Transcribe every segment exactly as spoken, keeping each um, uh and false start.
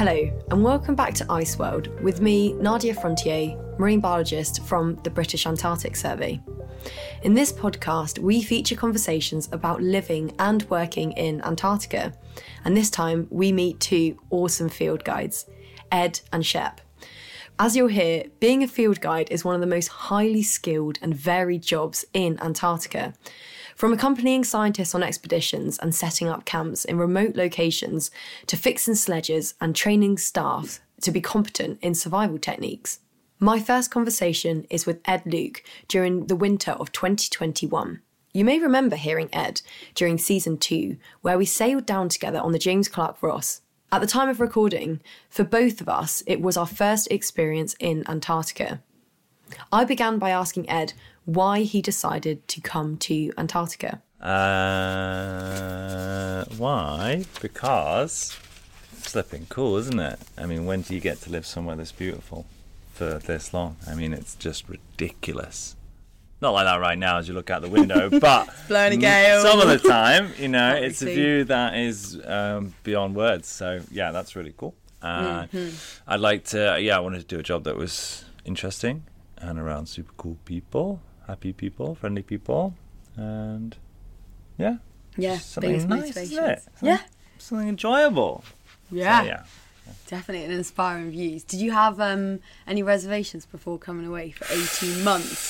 Hello, and welcome back to Ice World with me, Nadia Frontier, marine biologist from the British Antarctic Survey. In this podcast, we feature conversations about living and working in Antarctica, and this time we meet two awesome field guides, Ed and Shep. As you'll hear, being a field guide is one of the most highly skilled and varied jobs in Antarctica. From accompanying scientists on expeditions and setting up camps in remote locations to fixing sledges and training staff to be competent in survival techniques. My first conversation is with Ed Luke during the winter of twenty twenty-one. You may remember hearing Ed during season two, where we sailed down together on the James Clark Ross. At the time of recording, for both of us, it was our first experience in Antarctica. I began by asking Ed why he decided to come to Antarctica. Uh, why? Because it's flipping cool, isn't it? I mean, when do you get to live somewhere this beautiful for this long? I mean, it's just ridiculous. Not like that right now as you look out the window, but blowing a gale. Some of the time, you know, it's a view that is um, beyond words. So, yeah, that's really cool. Uh, mm-hmm. I'd like to, yeah, I wanted to do a job that was interesting and around super cool people. Happy people, friendly people, and yeah, yeah, something nice, isn't it? Something, yeah, something enjoyable. Yeah, so, yeah, definitely an inspiring views. Did you have um, any reservations before coming away for eighteen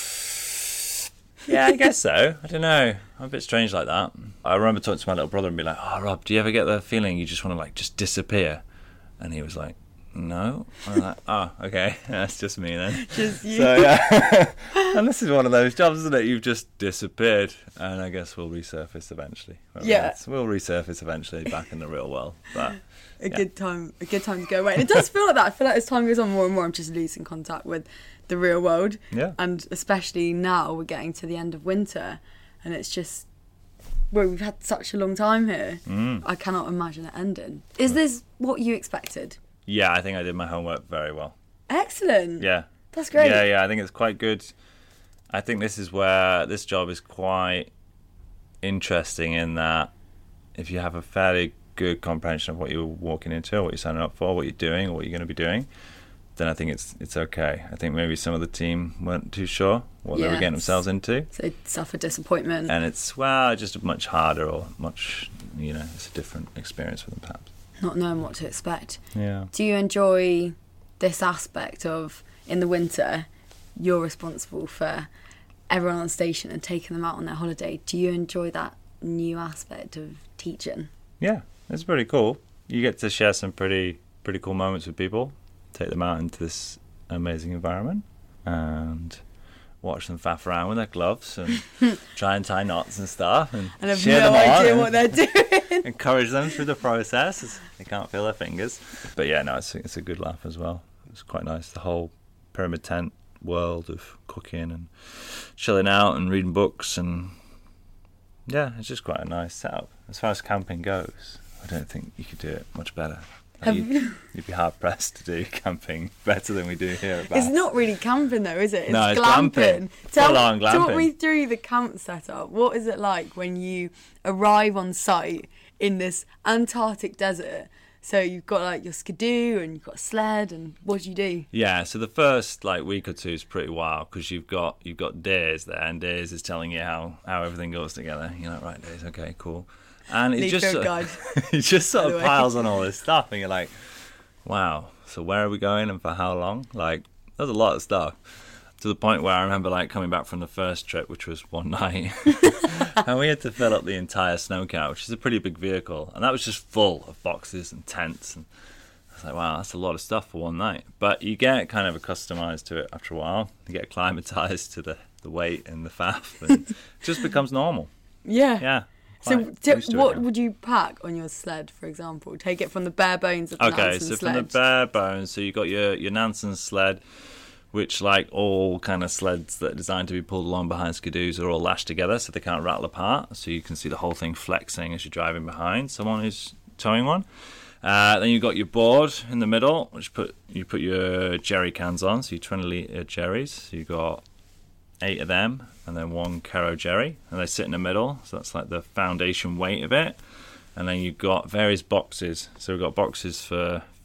months? Yeah, I guess so. I don't know. I'm a bit strange like that. I remember talking to my little brother and be like, "Oh, Rob, do you ever get the feeling you just want to like just disappear?" And he was like, no. I'm like, oh, okay. That's just me then. Just you. So, yeah. And this is one of those jobs, isn't it? You've just disappeared. And I guess we'll resurface eventually. Yeah. We'll resurface eventually back in the real world. But a yeah. good time a good time to go away. And it does feel like that. I feel like as time goes on, more and more I'm just losing contact with the real world. Yeah. And especially now we're getting to the end of winter and it's just, well, we've had such a long time here. Mm. I cannot imagine it ending. Is this what you expected? Yeah, I think I did my homework very well. Excellent. Yeah. That's great. Yeah, yeah, I think it's quite good. I think this is where this job is quite interesting in that if you have a fairly good comprehension of what you're walking into, what you're signing up for, what you're doing, or what you're going to be doing, then I think it's it's okay. I think maybe some of the team weren't too sure what yes. they were getting themselves into. So they suffer disappointment. And it's, well, just much harder or much, you know, it's a different experience for them perhaps. Not knowing what to expect. Yeah. Do you enjoy this aspect of, in the winter, you're responsible for everyone on station and taking them out on their holiday? Do you enjoy that new aspect of teaching? Yeah, it's pretty cool. You get to share some pretty pretty cool moments with people, take them out into this amazing environment and watch them faff around with their gloves and try and tie knots and stuff and, and have cheer no them on idea and what they're doing. Encourage them through the process as they can't feel their fingers. But yeah, no, it's, it's a good laugh as well. It's quite nice, the whole pyramid tent world of cooking and chilling out and reading books, and yeah, it's just quite a nice setup. As far as camping goes, I don't think you could do it much better. Like you'd, you'd be hard pressed to do camping better than we do here at Bath. It's not really camping though, is it? It's no, it's glamping. glamping. Tell, Full on glamping. Talk me through the camp setup. What is it like when you arrive on site in this Antarctic desert? So you've got like your skidoo and you've got a sled, and what do you do? Yeah, so the first like week or two is pretty wild because you've got you've got Days there, and Days is telling you how, how everything goes together. You're like, right, Days, okay, cool. And it just sort of, it just sort of piles on all this stuff, and you're like, wow, so where are we going and for how long? Like, there's a lot of stuff. To the point where I remember like coming back from the first trip, which was one night, and we had to fill up the entire snowcat, which is a pretty big vehicle, and that was just full of boxes and tents. And I was like, wow, that's a lot of stuff for one night. But you get kind of accustomed to it after a while. You get acclimatized to the, the weight and the faff, and it just becomes normal. Yeah. Yeah. So, to, what would you pack on your sled, for example? Take it from the bare bones of the okay, Nansen so sled. from the bare bones, so you got your, your Nansen sled, which, like all kind of sleds that are designed to be pulled along behind skidoos, are all lashed together so they can't rattle apart. So you can see the whole thing flexing as you're driving behind someone who's towing one. Uh, then you've got your board in the middle, which put you put your jerry cans on, so your twenty litre jerrys. So you've got eight of them, and then one Kero jerry, and they sit in the middle, so that's like the foundation weight of it. And then you've got various boxes. So we've got boxes for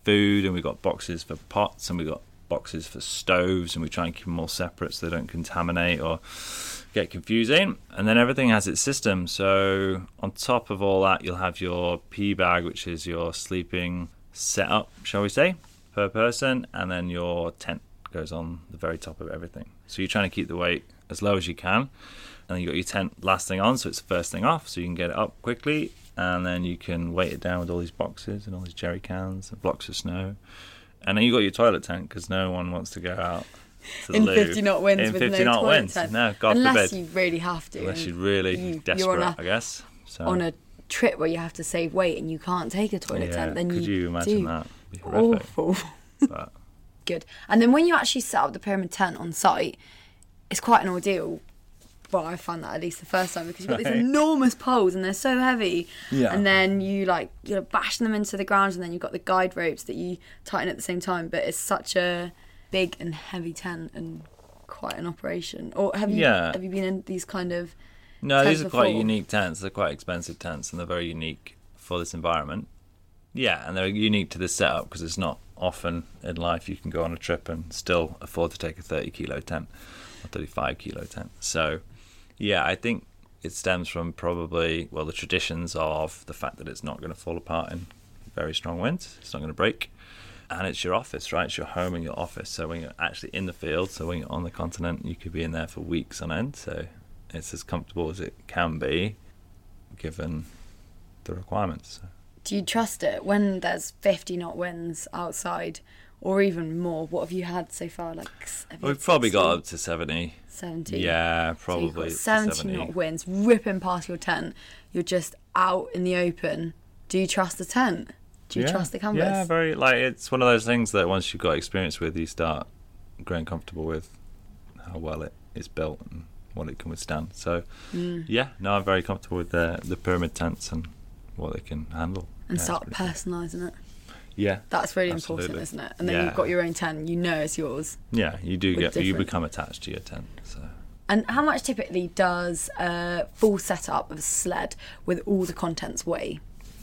food, and we've got boxes for pots, and we've got boxes for stoves, and we try and keep them all separate so they don't contaminate or get confusing. And then everything has its system. So on top of all that, you'll have your pee bag, which is your sleeping setup, shall we say, per person, and then your tent goes on the very top of everything. So you're trying to keep the weight as low as you can, and then you got your tent last thing on, so it's the first thing off, so you can get it up quickly, and then you can weight it down with all these boxes and all these jerry cans and blocks of snow. And then you got your toilet tent, because no one wants to go out to the in loo. fifty knot winds in with fifty no knot toilet winds. tent. No, God Unless forbid. you really have to. Unless you're really you, desperate, you're a, I guess. So. On a trip where you have to save weight and you can't take a toilet yeah, tent, then could you you imagine do. that? It'd be horrific. Awful. But. Good. And then when you actually set up the pyramid tent on site, it's quite an ordeal. Well, I found that at least the first time, because you've got right. these enormous poles and they're so heavy. Yeah. And then you like you're bashing them into the ground, and then you've got the guide ropes that you tighten at the same time. But it's such a big and heavy tent and quite an operation. Or have you Yeah. have you been in these kind of No, tents these are quite before? unique tents. They're quite expensive tents, and they're very unique for this environment. Yeah, and they're unique to this setup, because it's not often in life you can go on a trip and still afford to take a thirty kilo tent or thirty-five kilo tent. So, yeah, I think it stems from probably, well, the traditions of the fact that it's not going to fall apart in very strong winds. It's not going to break. And it's your office, right? It's your home and your office. So when you're actually in the field, so when you're on the continent, you could be in there for weeks on end. So it's as comfortable as it can be, given the requirements. Do you trust it when there's fifty knot winds outside, or even more? What have you had so far? Like have you We've had probably sixty? got up to seventy. seventy. Yeah, So probably you've got up to seventy seventy. knot winds ripping past your tent. You're just out in the open. Do you trust the tent? Do you yeah. trust the canvas? Yeah, very. Like, it's one of those things that once you've got experience with, you start growing comfortable with how well it is built and what it can withstand. So, mm. yeah, no, I'm very comfortable with the the pyramid tents and what they can handle. And yeah, start personalising it. Yeah, that's really absolutely. important, isn't it? And then yeah. you've got your own tent. You know it's yours. Yeah, you do get different. you become attached to your tent. So. And how much typically does a full setup of a sled with all the contents weigh?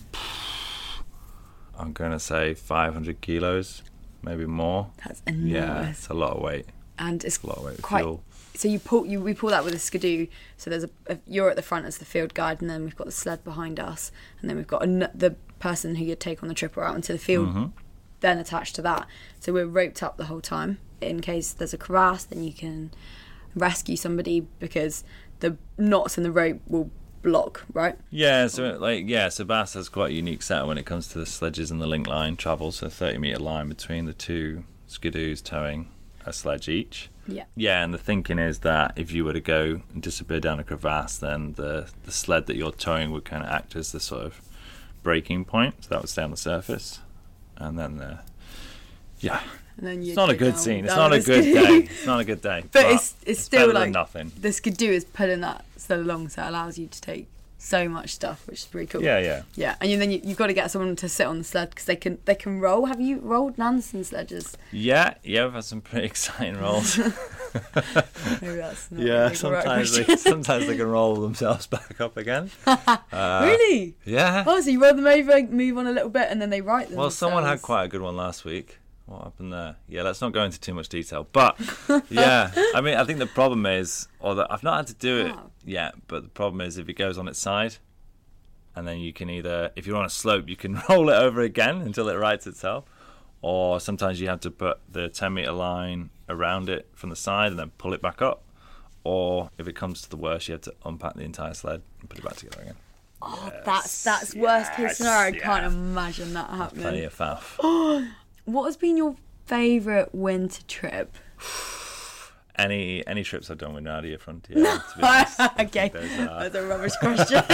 I'm going to say five hundred kilos, maybe more. That's enormous. Yeah, it's a lot of weight. And it's, it's a lot of weight of quite. Fuel. So you pull you we pull that with a skidoo. So there's a, a you're at the front as the field guide, and then we've got the sled behind us, and then we've got an, the person who you'd take on the trip or out into the field, mm-hmm. then attached to that. So we're roped up the whole time. In case there's a crevasse, then you can rescue somebody, because the knots in the rope will block, right? Yeah, so like yeah, so Bass has quite a unique setup when it comes to the sledges and the link line travel. So thirty metre line between the two skidoos towing a sledge each. Yeah. Yeah, and the thinking is that if you were to go and disappear down a crevasse, then the, the sled that you're towing would kind of act as the sort of breaking point. So that would stay on the surface. And then the, yeah. And then you it's not a good down, scene. It's down not a the good skidoo. day. It's not a good day. But, but it's, it's, it's still better like than nothing. The skidoo is pulling that so along, so it allows you to take so much stuff, which is pretty cool. Yeah, yeah. Yeah, and you, then you, you've got to get someone to sit on the sled, because they can they can roll. Have you rolled Nansen sledges? Yeah, yeah, we've had some pretty exciting rolls. Maybe that's not yeah, really the right sometimes they, question. sometimes they can roll themselves back up again. Uh, Really? Yeah. Oh, so you roll them over, move on a little bit, and then they right them. Well, someone had themselves. quite a good one last week. What happened there? Yeah, let's not go into too much detail. But, yeah, I mean, I think the problem is, or that I've not had to do it Oh. yet, but the problem is if it goes on its side, and then you can either, if you're on a slope, you can roll it over again until it rights itself, or sometimes you have to put the ten metre line around it from the side and then pull it back up, or if it comes to the worst, you have to unpack the entire sled and put it back together again. Oh, Yes, that's that's worst case yes, scenario. I yeah. can't imagine that happening. Plenty of faff. What has been your favourite winter trip? Any any trips I've done with Nadia Frontier, to be honest. Okay, Those are- that's a rubbish question.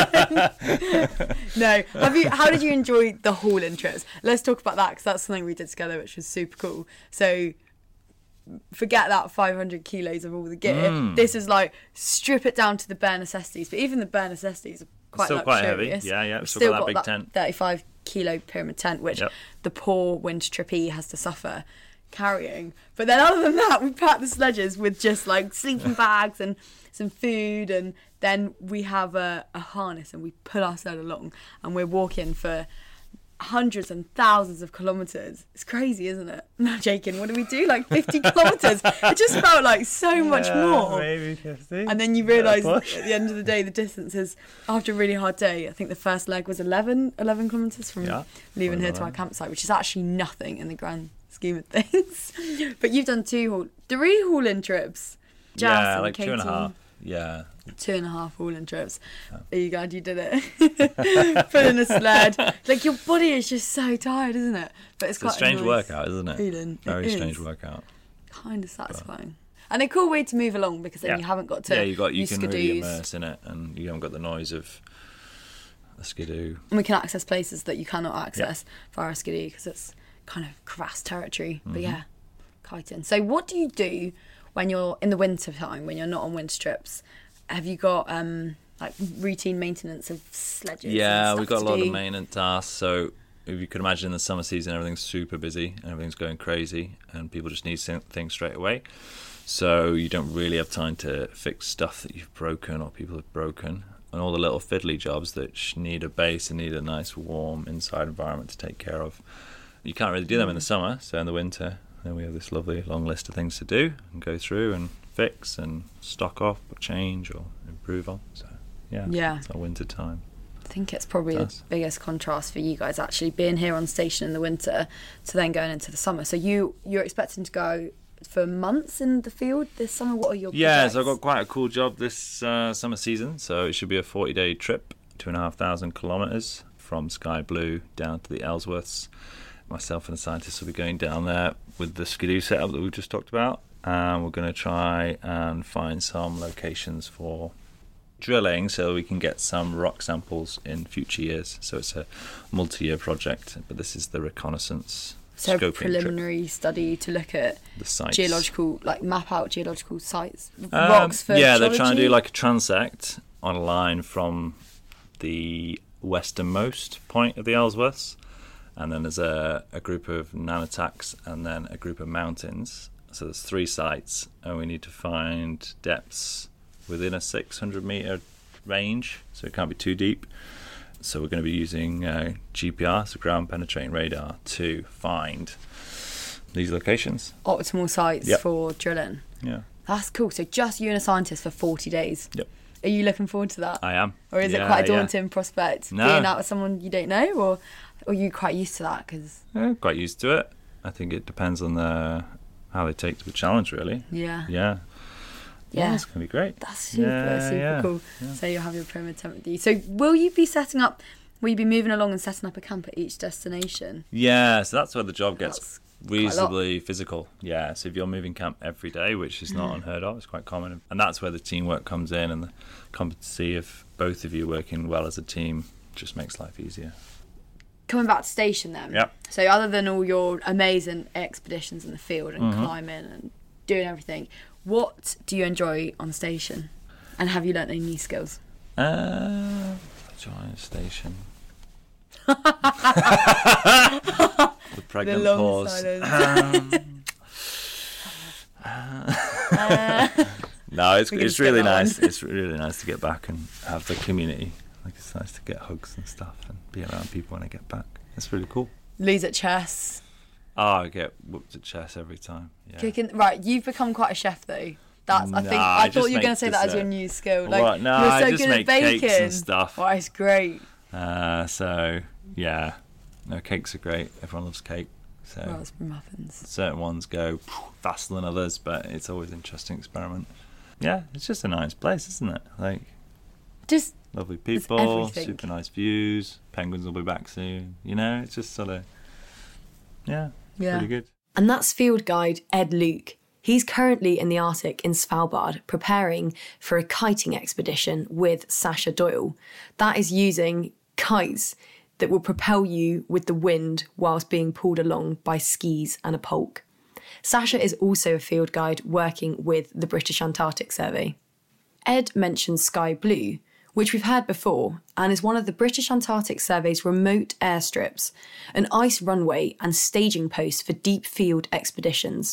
No, have you? How did you enjoy the hauling trips? Let's talk about that, because that's something we did together, which was super cool. So forget that five hundred kilos of all the gear. Mm. This is like strip it down to the bare necessities. But even the bare necessities are quite Still quite heavy. luxurious. Yeah, yeah. We've Still got that big that tent. thirty-five kilo pyramid tent, which Yep. the poor winter trippy has to suffer carrying. But then other than that, we packed the sledges with just like sleeping bags and some food, and then we have a, a harness and we pull our sled along, and we're walking for hundreds and thousands of kilometres. It's crazy, isn't it? No, joking. What did we do? Like fifty kilometres. It just felt like so yeah, much more. Maybe fifty. And then you realise at the end of the day, the distance is, after a really hard day, I think the first leg was eleven, eleven kilometres from yeah, leaving here to our campsite, which is actually nothing in the grand scheme of things. But you've done two, haul, three haul-in trips. Jas yeah, and like Katie. two and a half. Yeah. Two and a half haul-in trips. Oh. Are you glad you did it? Pulling a sled. Like, your body is just so tired, isn't it? But it's, it's quite a strange a nice workout, isn't it? Feeling. Very it strange is. workout. Kind of satisfying. But... And a cool way to move along, because then yeah. you haven't got to Yeah, you got you can skidoos. really immerse in it, and you haven't got the noise of a skidoo. And we can access places that you cannot access yeah. via a skidoo, because it's kind of crevasse territory. Mm-hmm. But yeah, kiting. So what do you do when you're in the winter time, when you're not on winter trips? Have you got um, like routine maintenance of sledges? Yeah, we've got a lot do? of maintenance tasks. So if you could imagine, in the summer season, everything's super busy and everything's going crazy, and people just need things straight away. So you don't really have time to fix stuff that you've broken or people have broken, and all the little fiddly jobs that need a base and need a nice warm inside environment to take care of. You can't really do them in the summer, so in the winter, then we have this lovely long list of things to do and go through and fix and stock off or change or improve on. So yeah, yeah. it's our winter time. I think it's probably the biggest contrast for you guys, actually being here on station in the winter to then going into the summer. So you you're expecting to go for months in the field this summer. What are your yeah projects? So I've got quite a cool job this uh, summer season. So it should be a forty day trip, two and a half thousand kilometres from Sky Blue down to the Ellsworths. Myself and the scientists will be going down there with the skidoo setup that we've just talked about. And we're going to try and find some locations for drilling so we can get some rock samples in future years. So it's a multi-year project, but this is the reconnaissance so scoping preliminary trip. Study to look at the sites, geological, like map out geological sites, um, rocks for yeah, geology? They're trying to do like a transect on a line from the westernmost point of the Ellsworths, and then there's a, a group of nanotacks and then a group of mountains. So there's three sites, and we need to find depths within a six hundred metre range, so it can't be too deep. So we're going to be using uh, G P R, so ground penetrating radar, to find these locations. Optimal sites yep. for drilling. Yeah. That's cool. So just you and a scientist for forty days. Yep. Are you looking forward to that? I am. Or is yeah, it quite a daunting yeah. prospect, no. being out with someone you don't know, or, or are you quite used to that? Cause... Yeah, quite used to it. I think it depends on the... how they take to the challenge, really. Yeah. Yeah. Yeah. yeah it's going to be great. That's super, yeah, super yeah. cool. Yeah. So you'll have your pyramid tent with you. So will you be setting up, will you be moving along and setting up a camp at each destination? Yeah, so that's where the job gets that's reasonably physical. Yeah, so if you're moving camp every day, which is not mm. unheard of, it's quite common. And that's where the teamwork comes in, and the competency of both of you working well as a team just makes life easier. Coming back to station then. Yep. So other than all your amazing expeditions in the field and mm-hmm. climbing and doing everything, what do you enjoy on station? And have you learnt any new skills? Uh, enjoy on station. The pregnant the long pause. Silence. Um, uh, no, it's it's really nice. It's really nice to get back and have the community. Like, it's nice to get hugs and stuff and be around people when I get back. It's really cool. Lose at chess. Oh, I get whooped at chess every time. Yeah. Kicking, right, you've become quite a chef though. That's I Nah, think I I thought you were going to say that as your new skill. Like, what? No, you're so I just good make at baking cakes and stuff. Oh, it's great. Uh, so yeah, no, cakes are great. Everyone loves cake. So raspberry muffins. Certain ones go faster than others, but it's always an interesting experiment. Yeah, it's just a nice place, isn't it? Like, just lovely people, super nice views. Penguins will be back soon. You know, it's just sort of yeah, yeah, pretty good. And that's field guide Ed Luke. He's currently in the Arctic in Svalbard preparing for a kiting expedition with Sasha Doyle. That is using kites that will propel you with the wind whilst being pulled along by skis and a polk. Sasha is also a field guide working with the British Antarctic Survey. Ed mentions Sky Blue, which we've had before, and is one of the British Antarctic Survey's remote airstrips, an ice runway and staging post for deep field expeditions.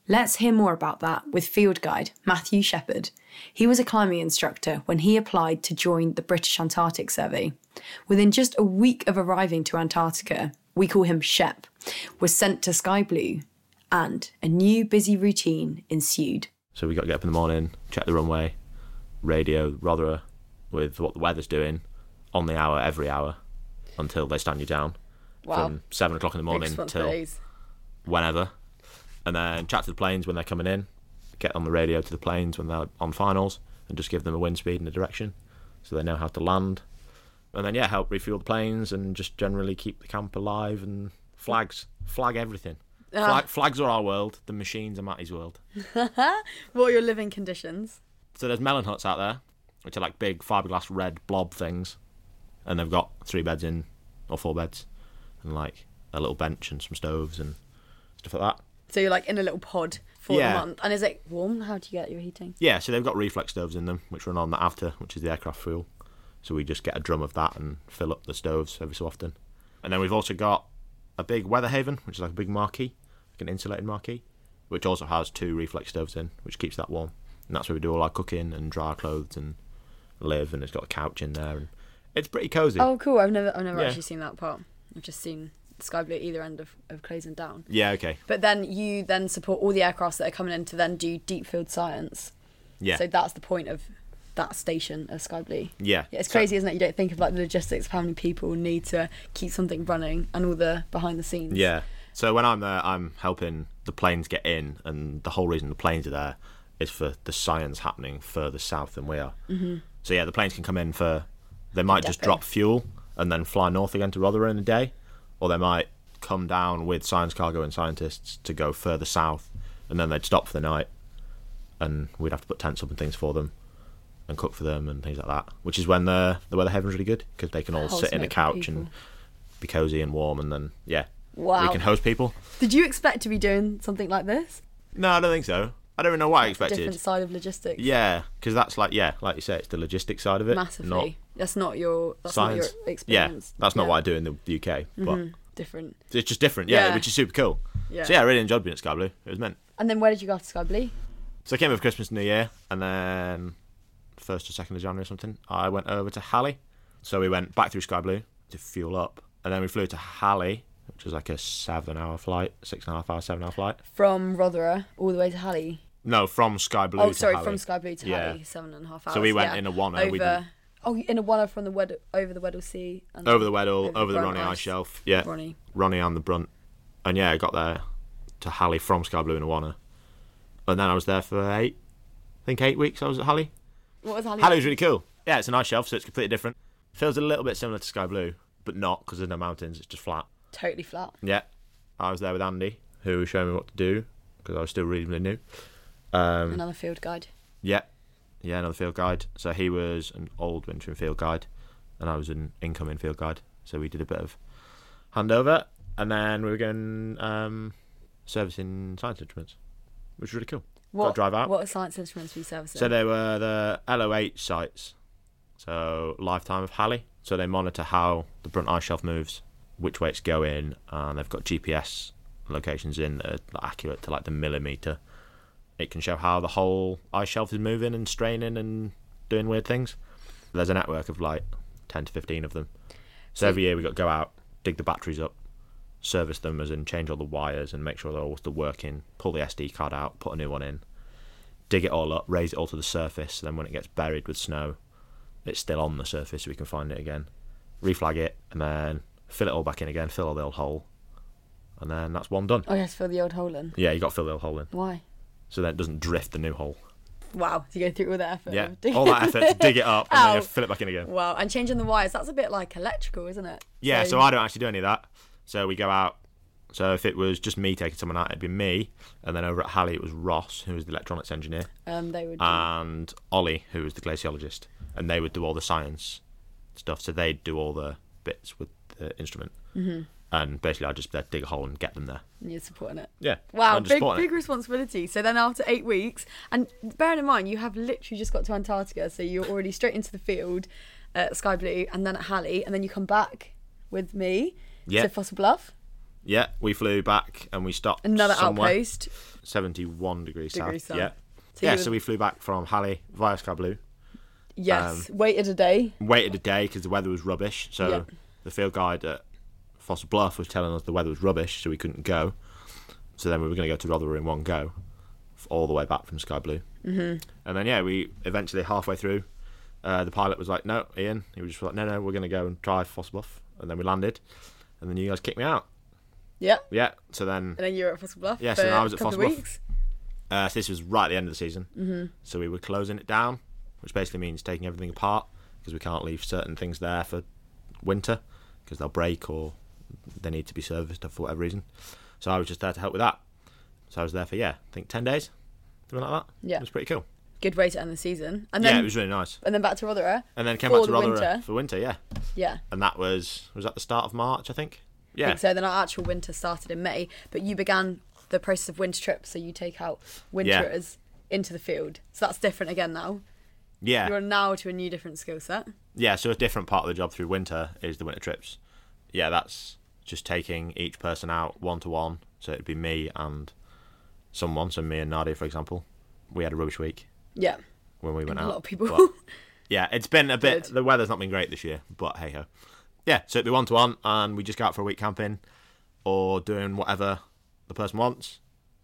Let's hear more about that with field guide Matthew Shepherd. He was a climbing instructor when he applied to join the British Antarctic Survey. Within just a week of arriving to Antarctica, we call him Shep, was sent to Sky Blue, and a new busy routine ensued. So we got to get up in the morning, check the runway, radio Rotherer with what the weather's doing, on the hour, every hour, until they stand you down. Wow. From seven o'clock in the morning till whenever. And then chat to the planes when they're coming in, get on the radio to the planes when they're on finals, and just give them a wind speed and a direction so they know how to land. And then, yeah, help refuel the planes and just generally keep the camp alive, and flags. Flag everything. Ah. Flag, flags are our world. The machines are Matty's world. What are your living conditions? So there's melon huts out there, which are like big fiberglass red blob things. And they've got three beds in, or four beds, and like a little bench and some stoves and stuff like that. So you're like in a little pod for Yeah. the month. And is it warm? How do you get your heating? Yeah, so they've got reflex stoves in them, which run on the Avta, which is the aircraft fuel. So we just get a drum of that and fill up the stoves every so often. And then we've also got a big weather haven, which is like a big marquee, like an insulated marquee, which also has two reflex stoves in, which keeps that warm. And that's where we do all our cooking and dry our clothes and live, and it's got a couch in there, and it's pretty cosy. Oh, cool. I've never I've never Yeah. actually seen that part. I've just seen Sky Blue at either end of, of Clays Down. Yeah, okay. But then you then support all the aircrafts that are coming in to then do deep field science. Yeah. So that's the point of that station of Sky Blue. Yeah. Yeah, it's So- crazy, isn't it? You don't think of like the logistics of how many people need to keep something running and all the behind the scenes. Yeah. So when I'm there, I'm helping the planes get in, and the whole reason the planes are there is for the science happening further south than we are. Mm-hmm. So yeah, the planes can come in for, they might just Depot. drop fuel and then fly north again to Rotherer in a day, or they might come down with science cargo and scientists to go further south, and then they'd stop for the night, and we'd have to put tents up and things for them and cook for them and things like that, which is when the the weather haven's really good, because they can all sit in a Ultimate couch people. and be cozy and warm, and then yeah, Wow. we can host people. Did you expect to be doing something like this? No, I don't think so. I don't even know what I expected. Different side of logistics. Yeah, because that's like, yeah, like you say, it's the logistics side of it. Massively. Not that's not your that's science. not your experience. Yeah, that's not Yeah. what I do in the U K, but Mhm. Different. it's just different, yeah, Yeah. which is super cool. Yeah. So yeah, I really enjoyed being at Sky Blue. It was meant. And then where did you go after Sky Blue? So I came over Christmas and New Year, and then first or second of January or something, I went over to Halley. So we went back through Sky Blue to fuel up, and then we flew to Halley, which was like a seven-hour flight, six and a half hour, seven-hour flight. From Rotherer all the way to Halley. No, from Sky Blue Oh, to sorry, Halley. from Sky Blue to Yeah. Halley, seven and a half hours. So we went yeah. in a Wanner. Over, We did, oh, in a Wanner from the Wed- over the Weddell Sea. And over then the Weddell, over over the Brunt Ronnie Ice Ice. Shelf. Yeah, Ronnie. Ronnie on the Brunt. And yeah, I got there to Halley from Sky Blue in a Wanner. And then I was there for eight, I think eight weeks I was at Halley. What was Halley? Halley was really cool. Yeah, it's an ice shelf, so it's completely different. Feels a little bit similar to Sky Blue, but not, because there's no mountains, it's just flat. Totally flat. Yeah, I was there with Andy, who was showing me what to do, because I was still reasonably new. Um, Another field guide. yeah, yeah, another field guide. So he was an old wintering field guide, and I was an incoming field guide. So we did a bit of handover, and then we were going um, servicing science instruments, which was really cool. What, Got to drive out. What science instruments were you servicing? So they were the L O H sites, so lifetime of Halley. So they monitor how the Brunt ice shelf moves, which way it's going, and they've got G P S locations in that are accurate to like the millimetre. It can show how the whole ice shelf is moving and straining and doing weird things. There's a network of like ten to fifteen of them. So, So- every year we got to go out, dig the batteries up, service them, as in change all the wires and make sure they're all still working, pull the S D card out, put a new one in, dig it all up, raise it all to the surface, then when it gets buried with snow, it's still on the surface so we can find it again, reflag it, and then fill it all back in again, fill all the old hole, and then that's one done. Oh, yes, fill the old hole in. Yeah, you got to fill the old hole in, Why? so then it doesn't drift the new hole. Wow, you go through all that effort. Yeah, of digging- all that effort to dig it up and then you Ow. have to fill it back in again. Wow, and changing the wires, that's a bit like electrical, isn't it? Yeah, so I don't actually do any of that. So we go out. So if it was just me taking someone out, it'd be me. And then over at Halley, it was Ross, who was the electronics engineer, um, they would do- and Ollie, who was the glaciologist. And they would do all the science stuff. So they'd do all the bits with the instrument. Mm-hmm. And basically, I'd just they'd dig a hole and get them there. and you're supporting it. Yeah. Wow, I'm just big supporting big it. responsibility. So then after eight weeks, and bearing in mind you have literally just got to Antarctica, so you're already straight into the field at Sky Blue, and then at Halley, and then you come back with me Yeah. to Fossil Bluff. Yeah, we flew back and we stopped Another somewhere. outpost. seventy-one degrees, Degrees south. south. Yeah, So yeah. you So were- we flew back from Halle via Sky Blue. Yes, Um, waited a day. Waited a day because the weather was rubbish. So Yeah. the field guide at Fossil Bluff was telling us the weather was rubbish, so we couldn't go. So then we were going to go to Rotherham in one go, f- all the way back from Sky Blue. Mm-hmm. And then yeah, we eventually halfway through, uh, the pilot was like, "No, Ian." He was just like, "No, no, we're going to go and try Fossil Bluff." And then we landed, and then you guys kicked me out. Yeah. Yeah. So then, And then you were at Fossil Bluff Yeah, for so then I was a at couple Fossil of Bluff. weeks. uh, so this was right at the end of the season. Mm-hmm. So we were closing it down, which basically means taking everything apart because we can't leave certain things there for winter because they'll break or they need to be serviced for whatever reason. So I was just there to help with that. So I was there for, yeah, I think ten days, something like that. Yeah. It was pretty cool. Good way to end the season. And then yeah, it was really nice. and then back to Rotherham. And then came for back to the Rotherham winter. for winter, yeah. Yeah. And that was, was that the start of March, I think? Yeah. I think so. Then our actual winter started in May, but you began the process of winter trips, so you take out winterers into the field. So that's different again now. Yeah. You're now to a new different skill set. Yeah, so a different part of the job through winter is the winter trips. Yeah, that's just taking each person out one-to-one. So it'd be me and someone, so me and Nadia, for example. We had a rubbish week Yeah. when we went A out. lot of people. But, yeah, it's been a bit... Good. The weather's not been great this year, but hey-ho. Yeah, so it'd be one-to-one, and we just go out for a week camping or doing whatever the person wants.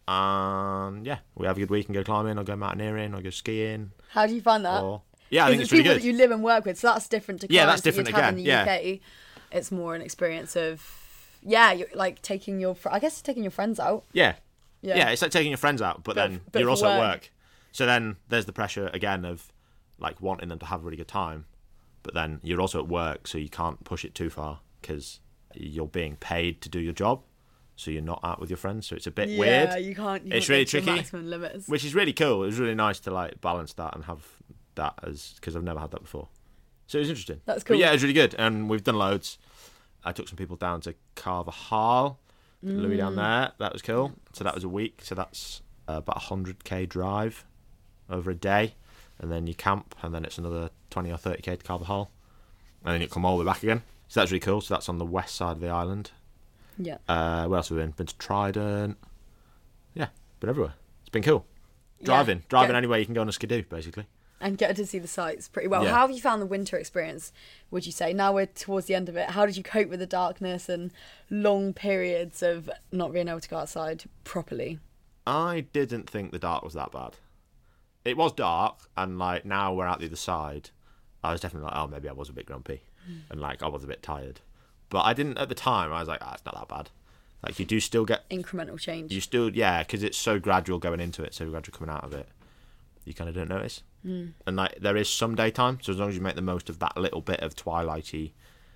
And, yeah, we have a good week and go climbing or go mountaineering or go skiing. How do you find that? Or Yeah, I think it's people really good. that you live and work with, so that's different to Yeah, clients that's that different you'd have in again, the yeah. U K. It's more an experience of, yeah, you're like taking your, fr- I guess taking your friends out. Yeah. Yeah. yeah. it's like taking your friends out, but, But- then but you're for also at work. work. So then there's the pressure again of like wanting them to have a really good time, but then you're also at work, so you can't push it too far because you're being paid to do your job, so you're not out with your friends. So it's a bit Yeah, weird, you can't. You It's can't really get to your tricky. Maximum limits. which is really cool. It was really nice to like balance that and have that as because I've never had that before. So it was interesting. That's But cool. yeah, it was really good, and we've done loads. I took some people down to Carvajal, Louis down there. That was cool. So that was a week. So that's uh, about a hundred k drive over a day, and then you camp, and then it's another twenty or thirty k to Carvajal, and then you come all the way back again. So that's really cool. So that's on the west side of the island. Yeah. Uh, where else have we been? Been to Trident. Yeah, been everywhere. It's been cool. Driving, driving Yeah. anywhere you can go on a skidoo, basically. And get to see the sights pretty well. Yeah. How have you found the winter experience, would you say? Now we're towards the end of it. How did you cope with the darkness and long periods of not being able to go outside properly? I didn't think the dark was that bad. It was dark, and like now we're out the other side. I was definitely like, oh, maybe I was a bit grumpy, and like I was a bit tired. But I didn't at the time. I was like, ah, it's not that bad. Like you do still get, Incremental change. you still yeah, because it's so gradual going into it, so gradual coming out of it. You kind of don't notice. Mm. And like there is some daytime, so as long as you make the most of that little bit of twilighty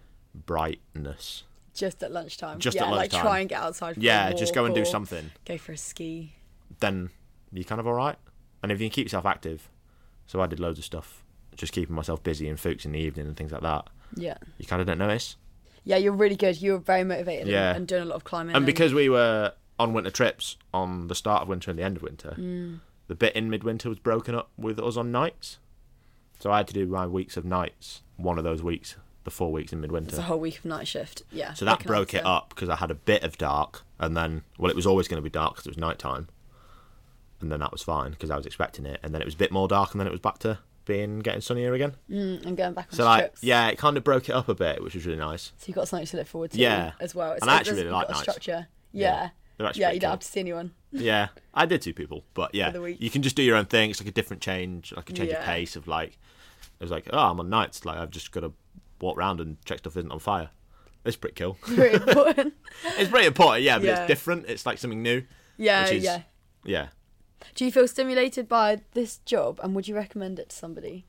brightness. Just at lunchtime. Just yeah, at lunchtime. like try and get outside for a Yeah, just walk go and do or something. Go for a ski. Then you're kind of all right. And if you can keep yourself active, so I did loads of stuff, just keeping myself busy and Fuchs in the evening and things like that. Yeah. You kind of don't notice. Yeah, you're really good. You were very motivated Yeah. and, and doing a lot of climbing. And because we were on winter trips on the start of winter and the end of winter, Mm. the bit in midwinter was broken up with us on nights. So I had to do my weeks of nights, one of those weeks, the four weeks in midwinter. It's a whole week of night shift. Yeah. So I that can broke it understand. up because I had a bit of dark, and then, well, it was always going to be dark because it was night time. And then that was fine because I was expecting it. And then it was a bit more dark, and then it was back to being getting sunnier again. Mm, and going back on So, like, trips. yeah, it kind of broke it up a bit, which was really nice. So you've got something to look forward to Yeah. as well. It's And I like actually there's- really like you've got a nights. structure. Yeah. Yeah. They're actually Yeah, pretty you don't cool. have to see anyone. Yeah, I did two people, but yeah, For the week. you can just do your own thing. It's like a different change, like a change of Yeah. pace of like, it was like, oh, I'm on nights, like I've just got to walk around and check stuff isn't on fire. It's pretty cool. Very important. It's pretty important, yeah, but Yeah. it's different. It's like something new. Yeah, Which is- yeah. Yeah. Do you feel stimulated by this job, and would you recommend it to somebody?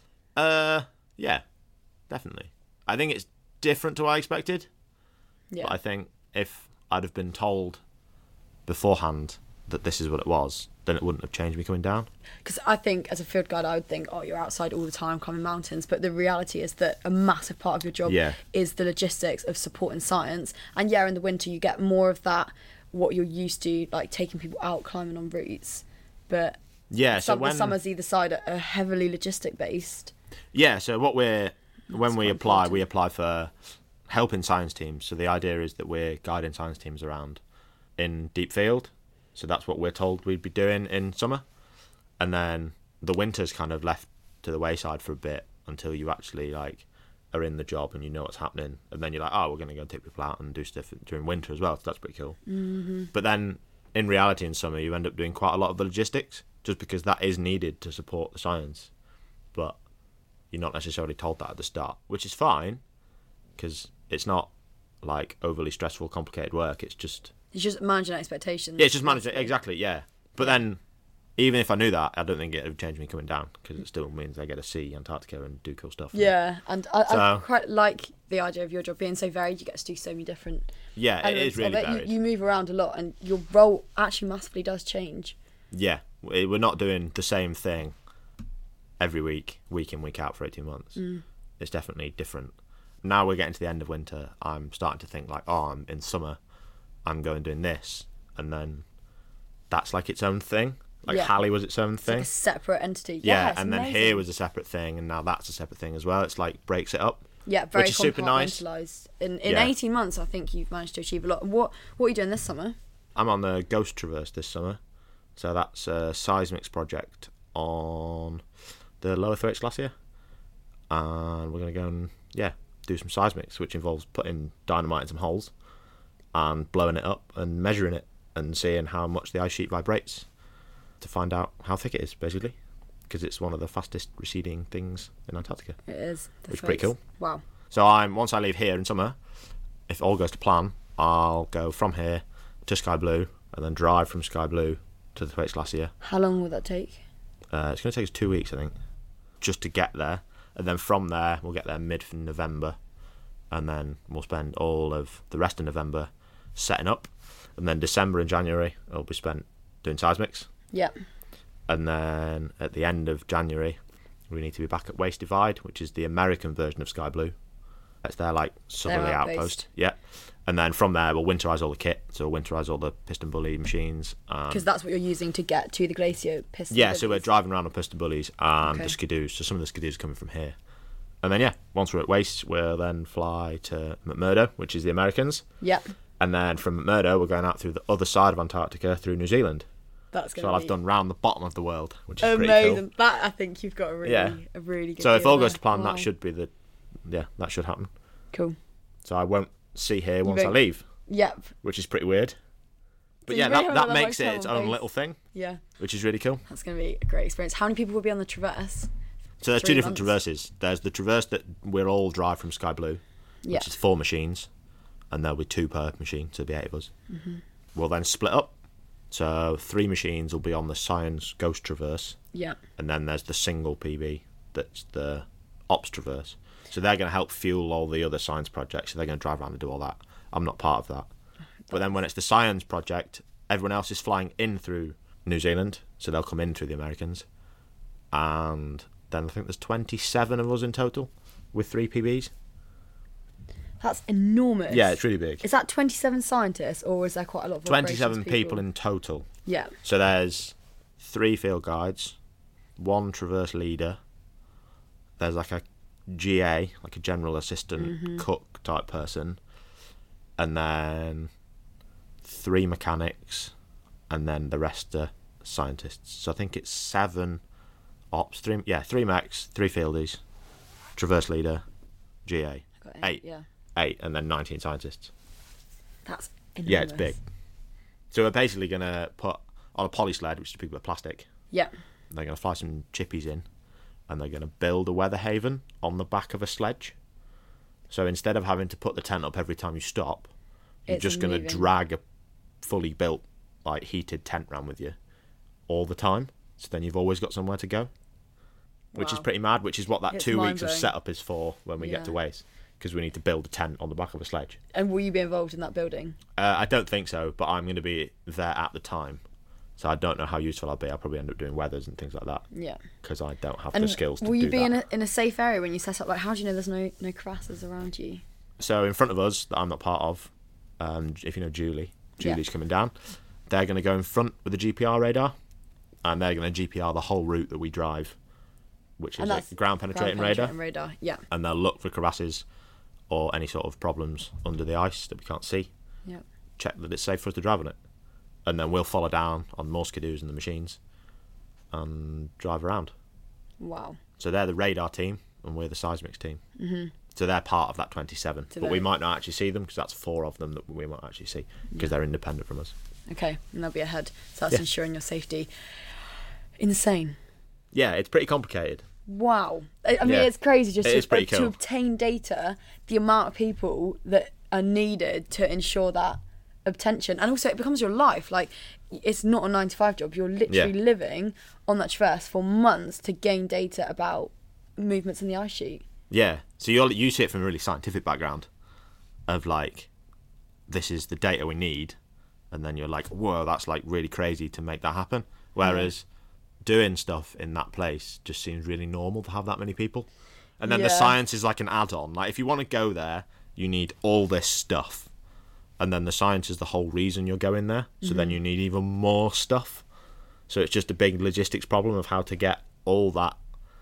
Uh, yeah, definitely. I think it's different to what I expected. Yeah. But I think if I'd have been told beforehand that this is what it was, then it wouldn't have changed me coming down. Because I think as a field guide, I would think, oh, you're outside all the time climbing mountains. But the reality is that a massive part of your job Yeah. is the logistics of supporting science. And yeah, in the winter, you get more of that, what you're used to, like taking people out climbing on routes. But Yeah, so some, when the summers either side are heavily logistic based. yeah, so what we're when That's we quite apply, important. we apply for helping science teams. So the idea is that we're guiding science teams around in deep field. So that's what we're told we'd be doing in summer. And then the winter's kind of left to the wayside for a bit until you actually like are in the job and you know what's happening. And then you're like, oh, we're going to go take people out and do stuff during winter as well. So that's pretty cool. Mm-hmm. But then in reality in summer, you end up doing quite a lot of the logistics just because that is needed to support the science. But you're not necessarily told that at the start, which is fine because it's not like overly stressful, complicated work. It's just... It's just managing expectations. Yeah, it's just managing... Exactly, yeah. But yeah. then, even if I knew that, I don't think it would change me coming down because it still means I get to see Antarctica and do cool stuff. Yeah, and I, so, I quite like the idea of your job being so varied. You get to do so many different Yeah, it is really it. varied. You, you move around a lot and your role actually massively does change. Yeah, we're not doing the same thing every week, week in, week out for eighteen months. Mm. It's definitely different. Now we're getting to the end of winter, I'm starting to think like, oh, I'm in summer, I'm going doing this, and then that's like its own thing. Like yeah. Halley was its own it's thing. Like a separate entity. Yeah, yeah and then amazing. here was a separate thing, and now that's a separate thing as well. It's like breaks it up. Yeah, very which is super nice. compartmentalised. In in Yeah. eighteen months, I think you've managed to achieve a lot. What what are you doing this summer? I'm on the Ghost Traverse this summer, so that's a seismics project on the Lower Thwaites Glacier, and we're going to go and yeah do some seismics, which involves putting dynamite in some holes and blowing it up and measuring it and seeing how much the ice sheet vibrates to find out how thick it is, basically, because it's one of the fastest receding things in Antarctica. It is. Which is pretty cool. Wow. So I'm once I leave here in summer, if all goes to plan, I'll go from here to Sky Blue and then drive from Sky Blue to the Thwaites Glacier. How long will that take? Uh, it's going to take us two weeks, I think, just to get there. And then from there, we'll get there mid-November. And then we'll spend all of the rest of November setting up. And then December and January will be spent doing seismics. Yeah. And then at the end of January, we need to be back at Waste Divide, which is the American version of Sky Blue. It's their, like, southerly Their outpost. outpost. Yeah. And then from there, we'll winterise all the kit. So we'll winterise all the piston bully machines. Because that's what you're using to get to the glacier piston Yeah, bullies. so we're driving around on piston bullies and Okay. the skidoos. So some of the skidoos are coming from here. And then, yeah, once we're at Waste, we'll then fly to McMurdo, which is the Americans. Yep. And then from McMurdo, we're going out through the other side of Antarctica, through New Zealand. That's going So to I'll be have done round the bottom of the world, which is amazing. pretty cool. That, I think you've got a really, Yeah. a really good So if deal all goes there. to plan, Wow. that should be the... Yeah, that should happen. Cool. So I won't see here once I won't- leave, Yep. which is pretty weird. But So yeah, you really that, have that a makes hotel it its on own base. little thing, Yeah. which is really cool. That's going to be a great experience. How many people will be on the Traverse? So there's two Three different months. traverses. There's the traverse that we'll all drive from Sky Blue, Yeah. which is four machines, and there'll be two per machine, so there'll be eight of us. Mm-hmm. We'll then split up. So three machines will be on the Science Ghost Traverse, Yeah. and then there's the single P B that's the Ops Traverse. So they're going to help fuel all the other science projects, so they're going to drive around and do all that. I'm not part of that. But then when it's the science project, everyone else is flying in through New Zealand, so they'll come in through the Americans. And then I think there's twenty-seven of us in total with three P Bs. That's enormous. Yeah, it's really big. Is that twenty-seven scientists or is there quite a lot of twenty-seven operations people in total. Yeah. So there's three field guides, one traverse leader, there's like a G A, like a general assistant Mm-hmm. cook type person, and then three mechanics, and then the rest are scientists. So I think it's seven ops, three yeah, three mechs, three fieldies, traverse leader, G A, Got eight, Yeah. eight, and then nineteen scientists. That's enormous. Yeah, it's big. So we're basically going to put on a poly sled, which is a big bit of plastic. Yeah. They're going to fly some chippies in, and they're going to build a weather haven on the back of a sledge. So instead of having to put the tent up every time you stop, you're It's just going to moving. drag a fully built, like heated tent around with you all the time. So then you've always got somewhere to go, which is Wow. pretty mad. Which is what that It's two weeks of mind-blowing. setup is for when we Yeah. get to Waste, because we need to build a tent on the back of a sledge. And will you be involved in that building? Uh, I don't think so, but I'm going to be there at the time. So I don't know how useful I'll be. I'll probably end up doing weathers and things like that Yeah. because I don't have And the skills to will you do be that. in a in a safe area when you set up? Like, how do you know there's no no crevasses around you? So in front of us, that I'm not part of, um, if you know Julie, Yeah. Julie's coming down. They're going to go in front with the G P R radar, and they're going to G P R the whole route that we drive, which is And a that's ground penetrating radar. radar. Yeah. And they'll look for crevasses or any sort of problems under the ice that we can't see. Yep. Check that it's safe for us to drive on it. And then we'll follow down on more skidoos and the machines and drive around. Wow. So they're the radar team and we're the seismics team. Mm-hmm. So they're part of that twenty-seven. So but we might not actually see them because that's four of them that we might actually see because yeah. they're independent from us. Okay, and they'll be ahead. So that's yeah. ensuring your safety. Insane. Yeah, it's pretty complicated. Wow. I, I mean, yeah. it's crazy just it to, cool. to obtain data, the amount of people that are needed to ensure that obtention. And also it becomes your life. Like, it's not a nine to five job. You're literally yeah. living on that traverse for months to gain data about movements in the ice sheet. Yeah, so you you see it from a really scientific background of like, this is the data we need, and then you're like, whoa, that's like really crazy to make that happen. Whereas yeah. doing stuff in that place just seems really normal to have that many people. And then yeah. the science is like an add-on. Like if you want to go there, you need all this stuff. And then the science is the whole reason you're going there. So mm-hmm. then you need even more stuff. So it's just a big logistics problem of how to get all that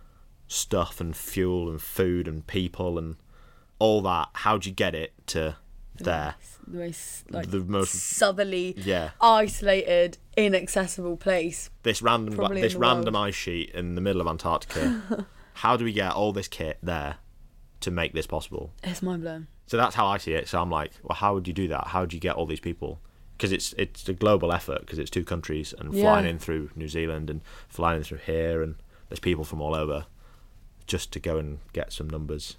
stuff and fuel and food and people and all that. How do you get it to the there? The most, like, the most southerly, yeah. isolated, inaccessible place. This random, this random world. ice sheet in the middle of Antarctica. How do we get all this kit there to make this possible? It's mind blowing. So that's how I see it. So I'm like, well, how would you do that? How would you get all these people? Because it's it's a global effort because it's two countries and flying yeah. in through New Zealand and flying in through here and there's people from all over. Just to go and get some numbers.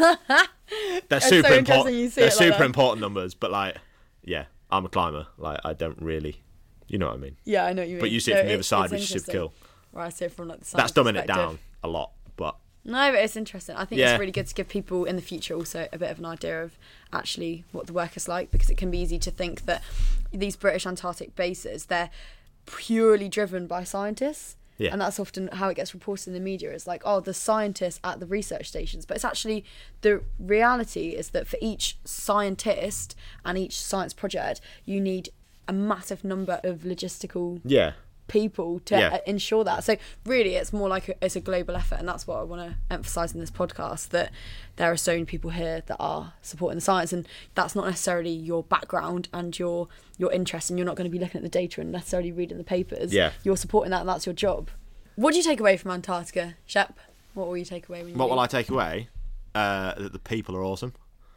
They're super so important. They're like super that. important numbers, but like, yeah, I'm a climber. Like, I don't really, you know what I mean? Yeah, I know what you mean. But you see it no, from the it, other side, which is super cool. Right, I see it from like the side. That's dumbing it down a lot, but no, but it's interesting. I think yeah. it's really good to give people in the future also a bit of an idea of actually what the work is like, because it can be easy to think that these British Antarctic bases, they're purely driven by scientists. Yeah. And that's often how it gets reported in the media. It's like, oh, the scientists at the research stations. But it's actually, the reality is that for each scientist and each science project, you need a massive number of logistical yeah. people to yeah. ensure that. So really, it's more like a, it's a global effort. And that's what I want to emphasise in this podcast, that there are so many people here that are supporting the science. And that's not necessarily your background and your your interest, and you're not going to be looking at the data and necessarily reading the papers. Yeah. You're supporting that, and that's your job. What do you take away from Antarctica, Shep? What will you take away when you What leave? will I take away? Uh, that the people are awesome.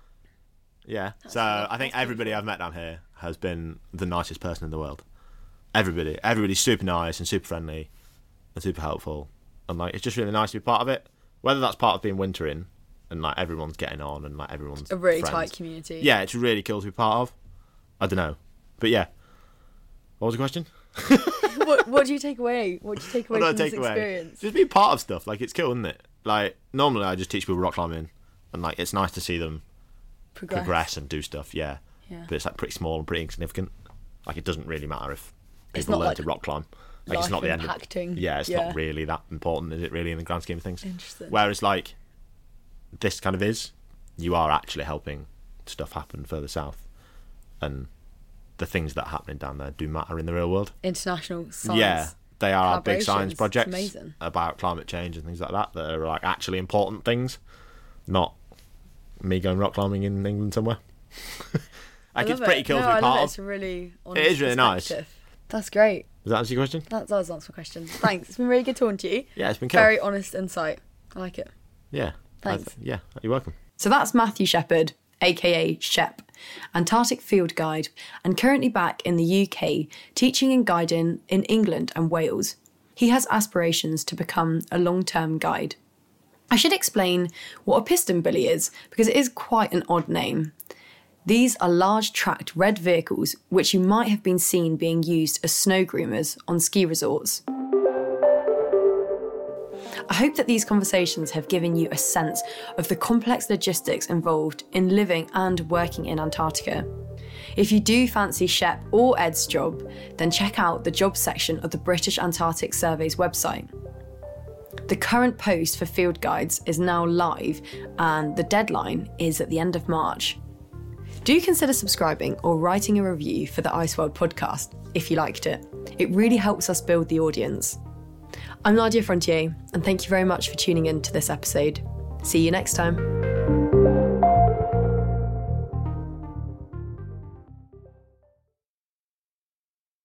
Yeah. That's so I think everybody I've met down here has been the nicest person in the world. Everybody. Everybody's super nice and super friendly and super helpful. And like, it's just really nice to be part of it. Whether that's part of being wintering and like everyone's getting on and like everyone's a really friends. tight community. Yeah, it's really cool to be part of. I don't know. But yeah. What was the question? what, what do you take away? What do you take away what from do I this take away? experience? Just be part of stuff. Like, it's cool, isn't it? Like, normally I just teach people rock climbing and like, it's nice to see them progress, progress and do stuff, yeah. yeah. But it's like pretty small and pretty insignificant. Like, it doesn't really matter if people learn like to rock climb. Like, it's not the end of, yeah, it's yeah. not really that important, is it really, in the grand scheme of things? Interesting. Whereas like this kind of is, you are actually helping stuff happen further south, and the things that are happening down there do matter in the real world. International science. Yeah, they are our big science projects amazing. About climate change and things like that that are like actually important things, not me going rock climbing in England somewhere. Like, it's pretty it. cool no, to be I part love of. It. It's a really honest it is really nice. That's great. Does that answer your question? That does answer my question. Thanks. It's been really good talking to you. Yeah, it's been cool. Very honest insight. I like it. Yeah. Thanks. Th- yeah, you're welcome. So that's Matthew Shepherd, aka Shep, Antarctic field guide, and currently back in the U K teaching and guiding in England and Wales. He has aspirations to become a long-term guide. I should explain what a piston bully is, because it is quite an odd name. These are large tracked red vehicles which you might have been seen being used as snow groomers on ski resorts. I hope that these conversations have given you a sense of the complex logistics involved in living and working in Antarctica. If you do fancy Shep or Ed's job, then check out the jobs section of the British Antarctic Survey's website. The current post for field guides is now live, and the deadline is at the end of March. Do consider subscribing or writing a review for the Iceworld podcast if you liked it. It really helps us build the audience. I'm Nadia Frontier, and thank you very much for tuning in to this episode. See you next time.